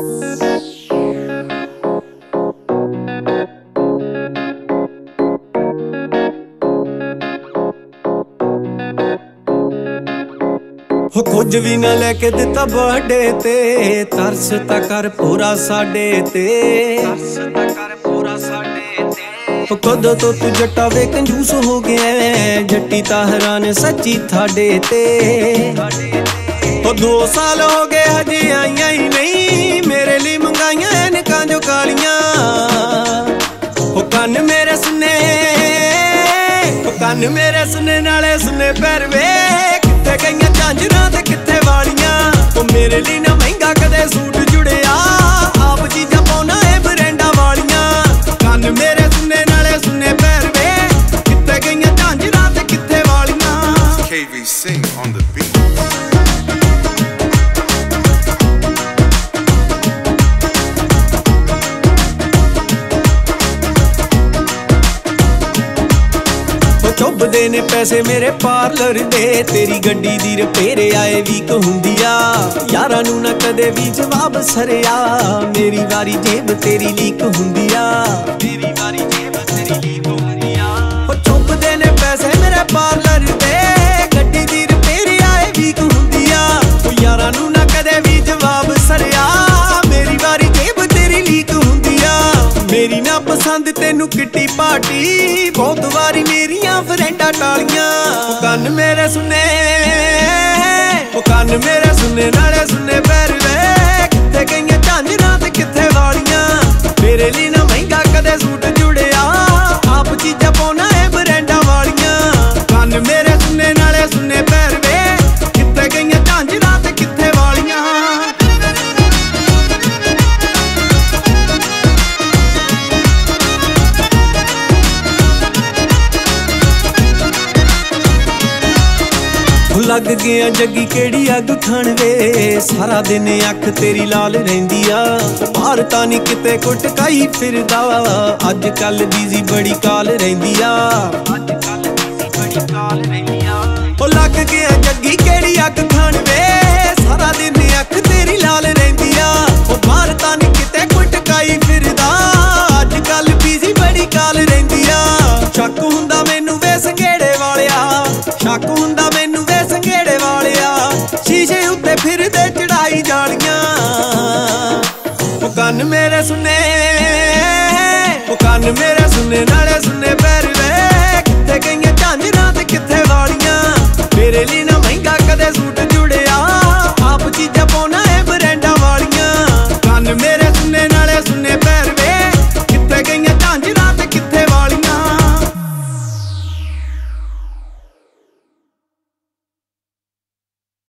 हो कुछ भी ना लेके दिता बर्थडे ते, तरस ता कर पूरा साडे ते, तरस ता कर पूरा साडे ते। कदों तो तू जट्टा वे कंजूस हो गया, जट्टी ता हैरान सच्ची थाडे ते। हो 2 साल हो गए हजे आईया ही नहीं, मेरे लिए मंगाइया ऐनकां जो कालियां। हो कन मेरे सुने, हो कन मेरे सुने नाले सुने पैर वे, कित्थे गईयां झांजरां ते कित्थे वालियां। ओ मेरे लिए ना महंगा कदे सूट जुड़िया, आप चीजां पाउना ए ब्रांडां वालियां। कन मेरे सुने नाले सुने पैर वे, कित्थे गईयां झांजरां ते कित्थे वालियां। KVC on the beat। चुभदे ने पैसे मेरे पार्लर दे, तेरी गड्डी दी रिपेयर आए वीक हुंदिया। यारां नूं ना कदे भी जवाब सरिया, मेरी वारी जेब तेरी लीक हुंदिया, मेरी वारी जेब तेरी लीक हुंदिया। ओ चुभदे ने पैसे मेरे पार्लर दे, गड्डी दी रिपेयर आए वीक हुंदिया। ओ यारां नूं ना कदे भी जवाब सरिया, मेरी वारी जेब तेरी लीक हुंदिया। मेरी ना पसंद तेनू किट्टी पार्टी, बहुत वारी मेरियां फ्रेंडां टालियां। ओ कन मेरे सुने, ओ कन मेरे सुने नाले सुने पैर वे, कित्थे गईयां झांजरां ते कित्थे वालियां। मेरे लिए ना महंगा कदे सूट जुड़िया, आप चीजां पाउना ए ब्रांडां वालियां। कन मेरे सुने नाले सुने पैर वे, कित्थे गईयां झांजरां ते कित्थे वालियां। लग गया जगी केड़ी अग खाण वे, सारा दिन अख तेरी लाल रहिंदी आ। बाहर तां नी किते कुटकाई फिरदा, अज कल बिजी बड़ी काल रहिंदी आ, अज कल बिजी बड़ी काल रहिंदी आ। ओ लग गया जगी केड़ी अग खाण वे, सारा दिन अख तेरी लाल रहिंदी आ। ओ बाहर तां नी किते कुटकाई फिरदा, अज कल बिजी बड़ी काल रहिंदी आ। शक हुंदा मैनू वे संघेड़े वालिया, शक हुंदा मैनू वे संघेड़े वालिया, शीशे उत्ते फिरदे चढ़ाई जालियां। ओ कन मेरे सुने, ओ कन मेरे सुने नाले